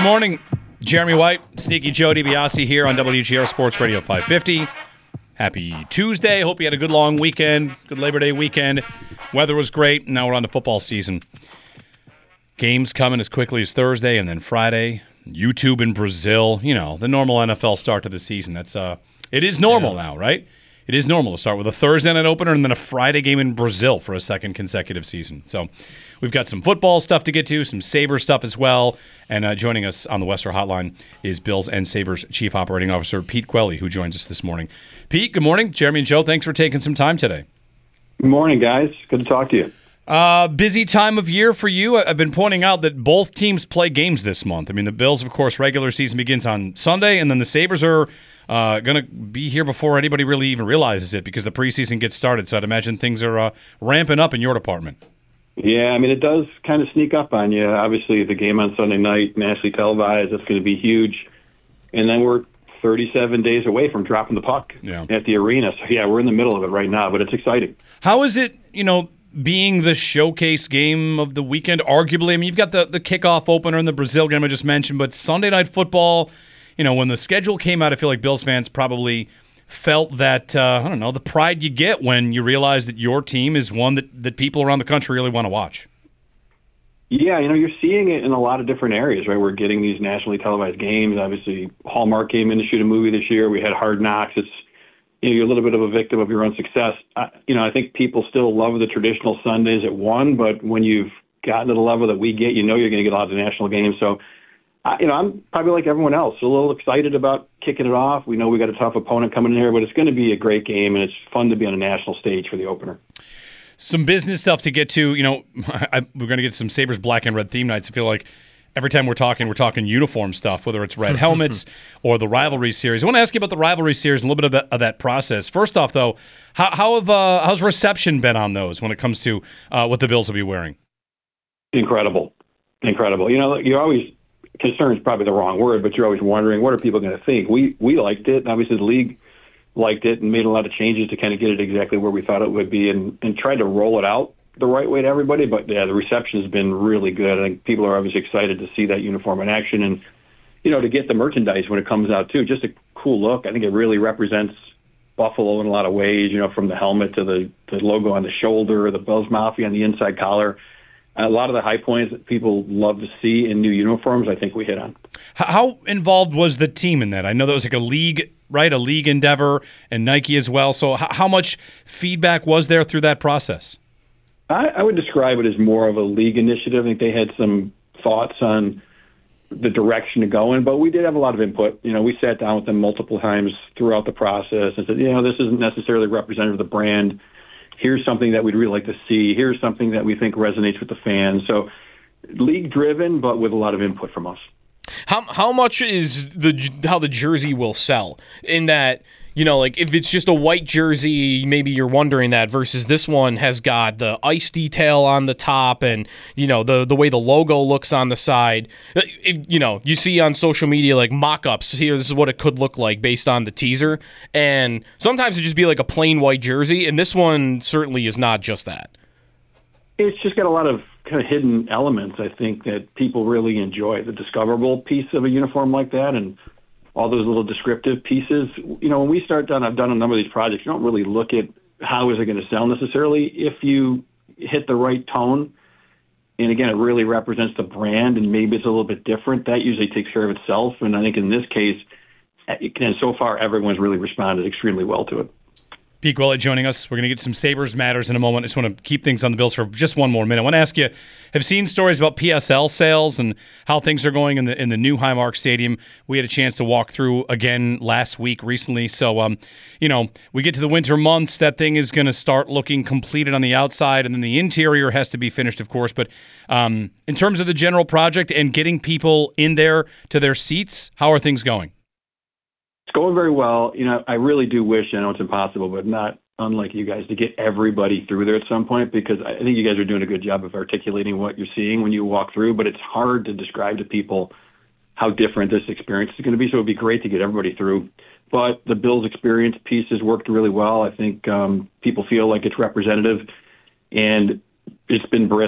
Good morning. Jeremy White, Sneaky Joe DiBiase here on WGR Sports Radio 550. Happy Tuesday. Hope you had a good long weekend, good Labor Day weekend. Weather was great. Now we're on to football season. Games coming as quickly as Thursday and then Friday. YouTube in Brazil. You know, the normal NFL start to the season. It is normal now, right? It is normal to start with a Thursday night opener and then a Friday game in Brazil for a second consecutive season. So we've got some football stuff to get to, some Sabres stuff as well. And joining us on the Western Hotline is Bills and Sabres Chief Operating Officer Pete Quelly, who joins us this morning. Pete, good morning. Jeremy and Joe, thanks for taking some time today. Good morning, guys. Good to talk to you. Busy time of year for you. I've been pointing out that both teams play games this month. I mean, the Bills, of course, regular season begins on Sunday, and then the Sabres are going to be here before anybody really even realizes it because the preseason gets started. So I'd imagine things are ramping up in your department. Yeah, I mean, it does kind of sneak up on you. Obviously, the game on Sunday night, nationally televised, that's going to be huge. And then we're 37 days away from dropping the puck at the arena. So, yeah, we're in the middle of it right now, but it's exciting. How is it, being the showcase game of the weekend, arguably? I mean, you've got the kickoff opener in the Brazil game I just mentioned, but Sunday Night Football, when the schedule came out, I feel like Bills fans probably felt that, the pride you get when you realize that your team is one that people around the country really want to watch. Yeah, you're seeing it in a lot of different areas, right? We're getting these nationally televised games. Obviously, Hallmark came in to shoot a movie this year. We had Hard Knocks. It's you're a little bit of a victim of your own success. I think people still love the traditional Sundays at 1, but when you've gotten to the level that we get, you're going to get a lot of the national games. So, I'm probably like everyone else, a little excited about kicking it off. We know we got a tough opponent coming in here, but it's going to be a great game, and it's fun to be on a national stage for the opener. Some business stuff to get to. We're going to get some Sabres black and red theme nights. I feel like every time we're talking uniform stuff, whether it's red helmets or the rivalry series. I want to ask you about the rivalry series and a little bit of that process. First off, though, how's reception been on those when it comes to what the Bills will be wearing? Incredible. You're always concerned is probably the wrong word, but you're always wondering what are people going to think. We liked it, and obviously the league liked it and made a lot of changes to kind of get it exactly where we thought it would be, and tried to roll it out the right way to everybody. But yeah, the reception has been really good. I think people are obviously excited to see that uniform in action and, to get the merchandise when it comes out too. Just a cool look. I think it really represents Buffalo in a lot of ways, from the helmet to the logo on the shoulder, the Bills Mafia on the inside collar. A lot of the high points that people love to see in new uniforms, I think we hit on. How involved was the team in that? I know that was like a league, right? A league endeavor, and Nike as well. So how much feedback was there through that process? I would describe it as more of a league initiative. I think they had some thoughts on the direction to go in, but we did have a lot of input. We sat down with them multiple times throughout the process and said, this isn't necessarily representative of the brand. Here's something that we'd really like to see. Here's something that we think resonates with the fans. So league-driven, but with a lot of input from us. How much is how the jersey will sell? In that, if it's just a white jersey, maybe you're wondering that, versus this one has got the ice detail on the top and, the way the logo looks on the side. You see on social media, like, mock-ups, here, this is what it could look like based on the teaser. And sometimes it just be like a plain white jersey, and this one certainly is not just that. It's just got a lot of kind of hidden elements, I think, that people really enjoy. The discoverable piece of a uniform like that and all those little descriptive pieces. When we start done, I've done a number of these projects, you don't really look at how is it going to sell necessarily. If you hit the right tone, and again, it really represents the brand and maybe it's a little bit different, that usually takes care of itself. And I think in this case, and so far, everyone's really responded extremely well to it. Pete Quelly joining us. We're going to get some Sabres matters in a moment. I just want to keep things on the Bills for just one more minute. I want to ask you, have seen stories about PSL sales and how things are going in the new Highmark Stadium? We had a chance to walk through again last week recently. So, we get to the winter months. That thing is going to start looking completed on the outside, and then the interior has to be finished, of course. But in terms of the general project and getting people in there to their seats, how are things going? It's going very well. I really do wish, I know it's impossible, but not unlike you guys, to get everybody through there at some point, because I think you guys are doing a good job of articulating what you're seeing when you walk through, but it's hard to describe to people how different this experience is going to be. So it'd be great to get everybody through. But the Bills experience piece has worked really well. I think people feel like it's representative, and it's been brisk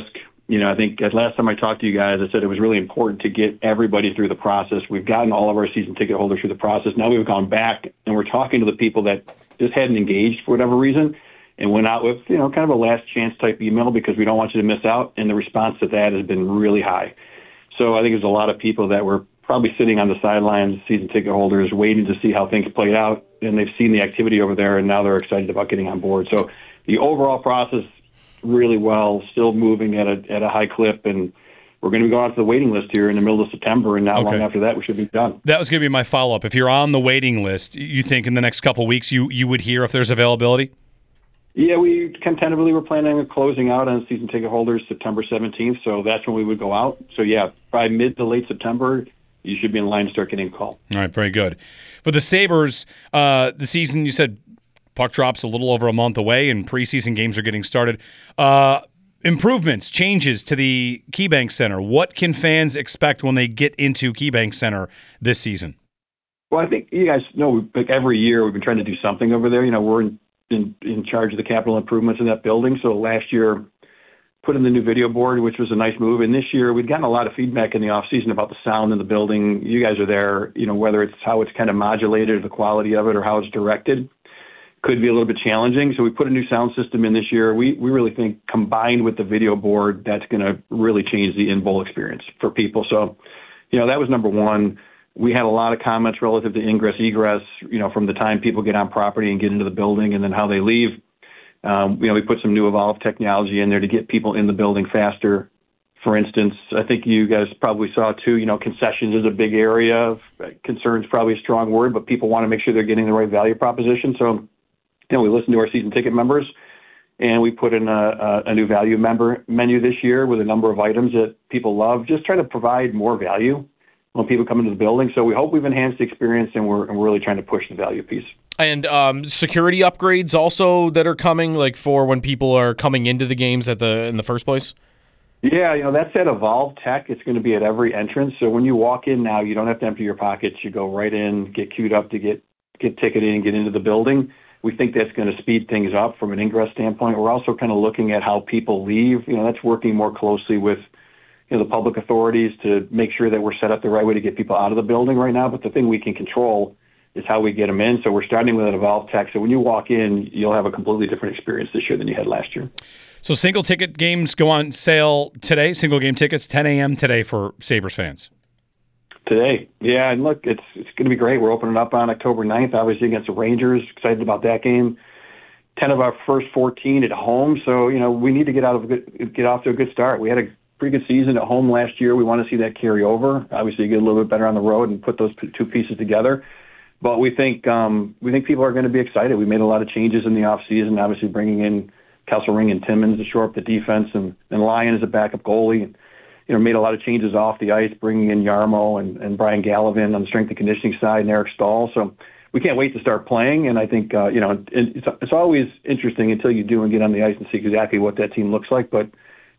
I think last time I talked to you guys, I said it was really important to get everybody through the process. We've gotten all of our season ticket holders through the process. Now we've gone back and we're talking to the people that just hadn't engaged for whatever reason and went out with, kind of a last chance type email because we don't want you to miss out. And the response to that has been really high. So I think there's a lot of people that were probably sitting on the sidelines, season ticket holders, waiting to see how things played out. And they've seen the activity over there, and now they're excited about getting on board. So the overall process, really well, still moving at a high clip, and we're going to be going out to the waiting list here in the middle of September, and not long after that, we should be done. That was going to be my follow-up. If you're on the waiting list, you think in the next couple of weeks you would hear if there's availability? Yeah, we tentatively were planning on closing out on season ticket holders September 17th, so that's when we would go out. So, yeah, by mid to late September, you should be in line to start getting a call. All right, very good. For the Sabres, the season, you said puck drops a little over a month away, and preseason games are getting started. Improvements, changes to the KeyBank Center. What can fans expect when they get into KeyBank Center this season? Well, I think you guys know, like every year we've been trying to do something over there. We're in charge of the capital improvements in that building. So last year, put in the new video board, which was a nice move. And this year, we've gotten a lot of feedback in the offseason about the sound in the building. You guys are there, whether it's how it's kind of modulated, the quality of it, or how it's directed. Could be a little bit challenging. So we put a new sound system in this year. We really think combined with the video board, that's going to really change the in-bowl experience for people. So, that was number one. We had a lot of comments relative to ingress, egress, from the time people get on property and get into the building and then how they leave. We put some new evolved technology in there to get people in the building faster. For instance, I think you guys probably saw too, concessions is a big area of concern is probably a strong word, but people want to make sure they're getting the right value proposition. So, we listened to our season ticket members, and we put in a new value member menu this year with a number of items that people love, just trying to provide more value when people come into the building. So we hope we've enhanced the experience, and we're really trying to push the value piece. And security upgrades also that are coming, like for when people are coming into the games in the first place? Yeah, that's that Evolve tech. It's going to be at every entrance. So when you walk in now, you don't have to empty your pockets. You go right in, get queued up to get ticketed and get into the building. We think that's going to speed things up from an ingress standpoint. We're also kind of looking at how people leave. That's working more closely with the public authorities to make sure that we're set up the right way to get people out of the building right now. But the thing we can control is how we get them in. So we're starting with an Evolve tech. So when you walk in, you'll have a completely different experience this year than you had last year. So single ticket games go on sale today. Single game tickets, 10 a.m. today for Sabres fans. Today. Yeah, and look, it's going to be great. We're opening up on October 9th, obviously against the Rangers. Excited about that game. 10 of our first 14 at home. So, we need to get off to a good start. We had a pretty good season at home last year. We want to see that carry over. Obviously, get a little bit better on the road and put those two pieces together. But we think people are going to be excited. We made a lot of changes in the offseason, obviously bringing in Kesselring and Timmins to shore up the defense, and Lyon as a backup goalie. Made a lot of changes off the ice, bringing in Yarmo and Brian Gallivan on the strength and conditioning side, and Eric Stahl. So we can't wait to start playing. And I think, it's always interesting until you do and get on the ice and see exactly what that team looks like. But,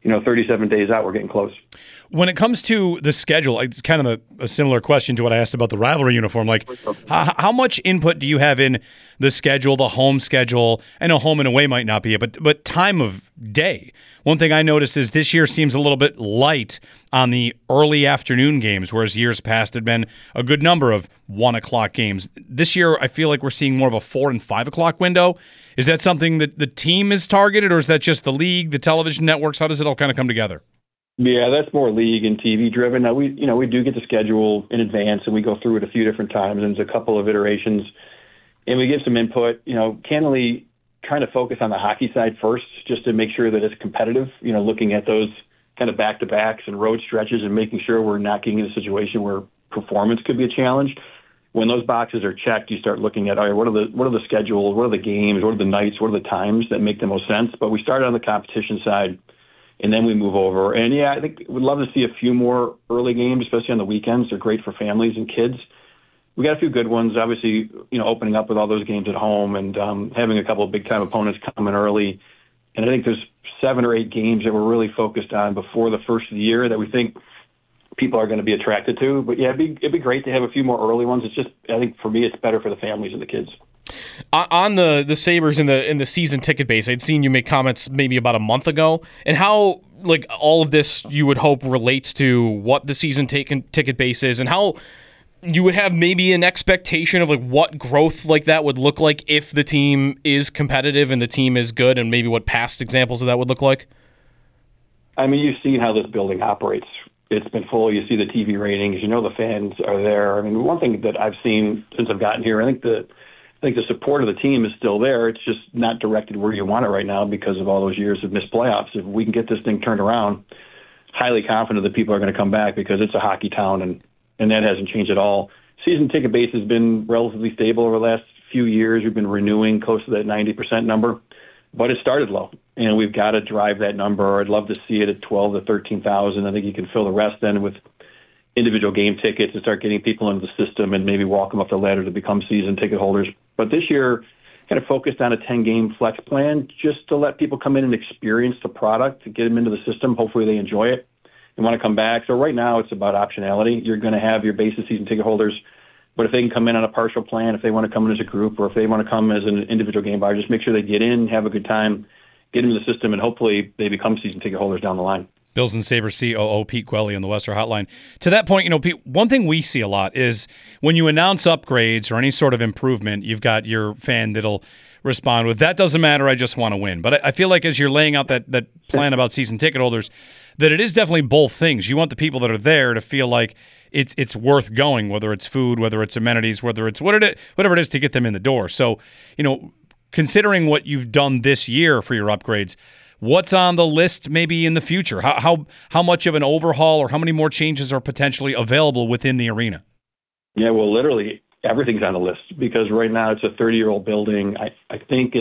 37 days out, we're getting close. When it comes to the schedule, it's kind of a similar question to what I asked about the rivalry uniform. Like, how much input do you have in the schedule, the home schedule? I know home and away might not be it, but time of day. One thing I noticed is this year seems a little bit light on the early afternoon games, whereas years past had been a good number of 1 o'clock games. This year, I feel like we're seeing more of a 4 and 5 o'clock window. Is that something that the team is targeted, or is that just the league, the television networks? How does it all kind of come together? Yeah, that's more league and TV driven. Now we do get the schedule in advance, and we go through it a few different times, and there's a couple of iterations, and we give some input. Candidly, trying to focus on the hockey side first, just to make sure that it's competitive. Looking at those kind of back-to-backs and road stretches, and making sure we're not getting in a situation where performance could be a challenge. When those boxes are checked, you start looking at, all right, what are the schedules, what are the games, what are the nights, what are the times that make the most sense. But we started on the competition side, and then we move over. And, yeah, I think we'd love to see a few more early games, especially on the weekends. They're great for families and kids. We got a few good ones, obviously, opening up with all those games at home and having a couple of big-time opponents coming early. And I think there's 7 or 8 games that we're really focused on before the first of the year that we think people are going to be attracted to. But, yeah, it'd be great to have a few more early ones. It's just, I think, for me, it's better for the families and the kids. On the Sabres in the season ticket base, I'd seen you make comments maybe about a month ago, and how like all of this you would hope relates to what the season ticket base is and how you would have maybe an expectation of like what growth like that would look like if the team is competitive and the team is good, and maybe what past examples of that would look like? I mean, you've seen how this building operates. It's been full. You see the TV ratings. You know the fans are there. I mean, one thing that I've seen since I've gotten here, I think the support of the team is still there. It's just not directed where you want it right now because of all those years of missed playoffs. If we can get this thing turned around, highly confident that people are going to come back because it's a hockey town, and that hasn't changed at all. Season ticket base has been relatively stable over the last few years. We've been renewing close to that 90% number, but it started low, and we've got to drive that number. I'd love to see it at 12 to 13,000. I think you can fill the rest then with individual game tickets and start getting people into the system and maybe walk them up the ladder to become season ticket holders. But this year, kind of focused on a 10-game flex plan just to let people come in and experience the product, to get them into the system. Hopefully they enjoy it and want to come back. So right now it's about optionality. You're going to have your base of season ticket holders, but if they can come in on a partial plan, if they want to come in as a group, or if they want to come as an individual game buyer, just make sure they get in, have a good time, get into the system, and hopefully they become season ticket holders down the line. Bills and Sabres COO Pete Gwelly on the Western Hotline. To that point, Pete, one thing we see a lot is when you announce upgrades or any sort of improvement, you've got your fan that'll respond with, that doesn't matter, I just want to win. But I feel like as you're laying out that plan about season ticket holders, that it is definitely both things. You want the people that are there to feel like it's worth going, whether it's food, whether it's amenities, whether it's whatever it is to get them in the door. So, considering what you've done this year for your upgrades, what's on the list maybe in the future? How much of an overhaul or how many more changes are potentially available within the arena? Yeah, well, literally everything's on the list because right now it's a 30-year-old building. I think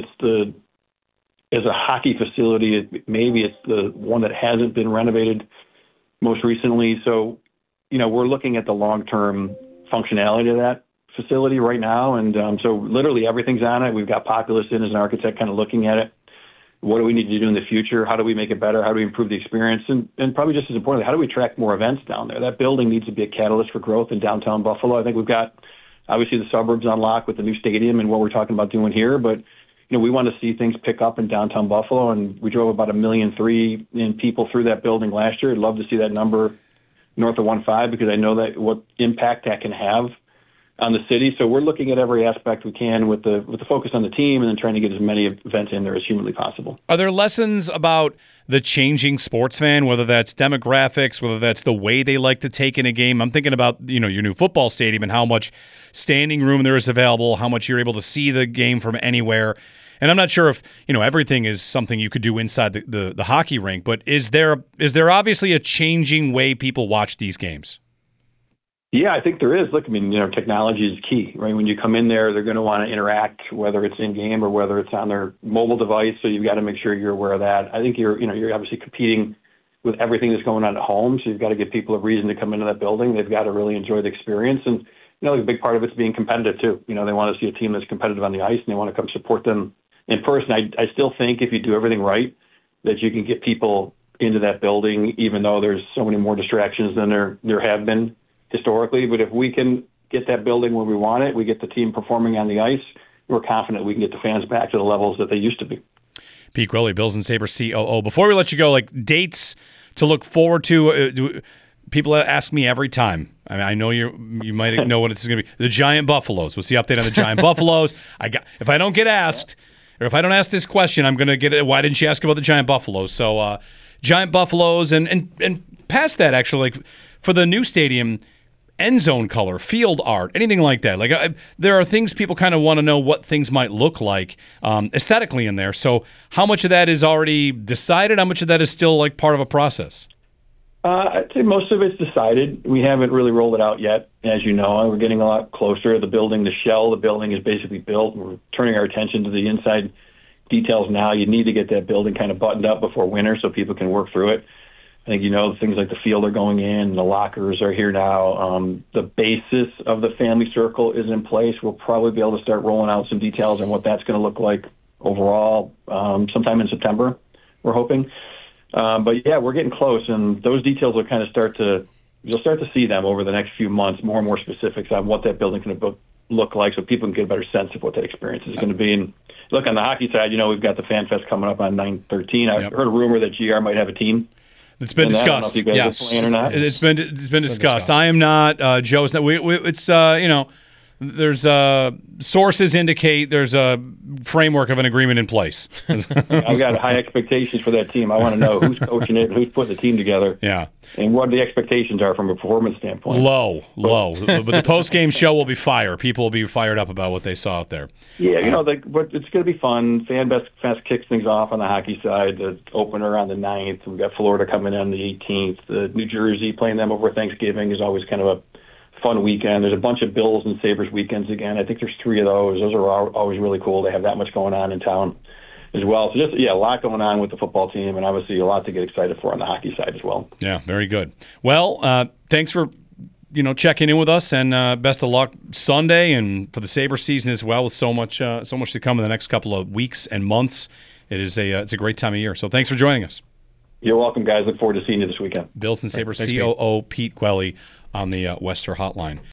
as a hockey facility, maybe it's the one that hasn't been renovated most recently. So, we're looking at the long-term functionality of that facility right now. And so literally everything's on it. We've got Populous in as an architect kind of looking at it. What do we need to do in the future? How do we make it better? How do we improve the experience? And probably just as importantly, how do we attract more events down there? That building needs to be a catalyst for growth in downtown Buffalo. I think we've got, obviously, the suburbs on lock with the new stadium and what we're talking about doing here. But, we want to see things pick up in downtown Buffalo. And we drove about 1.3 million in people through that building last year. I'd love to see that number north of 1.5 because I know that what impact that can have on the city. So we're looking at every aspect we can with the focus on the team and then trying to get as many events in there as humanly possible. Are there lessons about the changing sports fan, whether that's demographics, whether that's the way they like to take in a game? I'm thinking about, your new football stadium and how much standing room there is available, how much you're able to see the game from anywhere. And I'm not sure if, everything is something you could do inside the hockey rink, but is there obviously a changing way people watch these games? Yeah, I think there is. Look, technology is key, right? When you come in there, they're going to want to interact, whether it's in-game or whether it's on their mobile device, so you've got to make sure you're aware of that. I think you're obviously competing with everything that's going on at home, so you've got to give people a reason to come into that building. They've got to really enjoy the experience, and, a big part of it's being competitive, too. They want to see a team that's competitive on the ice, and they want to come support them in person. I still think if you do everything right, that you can get people into that building, even though there's so many more distractions than there have been historically. But if we can get that building where we want it, we get the team performing on the ice, we're confident we can get the fans back to the levels that they used to be. Pete Gwelly, Bills and Sabres COO. Before we let you go, dates to look forward to. People ask me every time. I mean, I know you might know what it's going to be. The Giant Buffaloes. What's the update on the Giant Buffaloes? If I don't get asked, or if I don't ask this question, I'm going to get it. Why didn't you ask about the Giant Buffaloes? So, Giant Buffaloes, and past that, actually, for the new stadium, end zone color, field art, anything like that. There are things people kind of want to know what things might look like aesthetically in there. So how much of that is already decided? How much of that is still part of a process? I'd say most of it's decided. We haven't really rolled it out yet. As you know, we're getting a lot closer. The building, the shell, the building is basically built. We're turning our attention to the inside details now. You need to get that building kind of buttoned up before winter so people can work through it. I think things like the field are going in, the lockers are here now. The basis of the family circle is in place. We'll probably be able to start rolling out some details on what that's going to look like overall sometime in September, we're hoping. But yeah, we're getting close, and those details will kind of you'll start to see them over the next few months, more and more specifics on what that building's going to look like so people can get a better sense of what that experience is going to be. And look, on the hockey side, we've got the Fan Fest coming up on 9/13. I heard a rumor that GR might have a team It's been And I don't know discussed. if you guys Yes. are playing or not. It's been discussed. discussed. I am not. Joe's not. It's there's sources indicate there's a framework of an agreement in place. I've got high expectations for that team. I want to know who's coaching it, who's putting the team together, Yeah. and what the expectations are from a performance standpoint. Low. But the post game show will be fire. People will be fired up about what they saw out there. Yeah, but it's going to be fun. FanFest kicks things off on the hockey side. The opener on the 9th. We've got Florida coming in on the 18th. The New Jersey playing them over Thanksgiving is always kind of a fun weekend. There's a bunch of Bills and Sabres weekends again. I think there's 3 of those. Those are always really cool. They have that much going on in town as well. So just, a lot going on with the football team, and obviously a lot to get excited for on the hockey side as well. Yeah, very good. Well, thanks for checking in with us, and best of luck Sunday and for the Sabre season as well. With so much to come in the next couple of weeks and months, it's a great time of year. So thanks for joining us. You're welcome, guys. Look forward to seeing you this weekend. Bills and Sabres Thanks, COO Pete Gwelly on the Wester Hotline.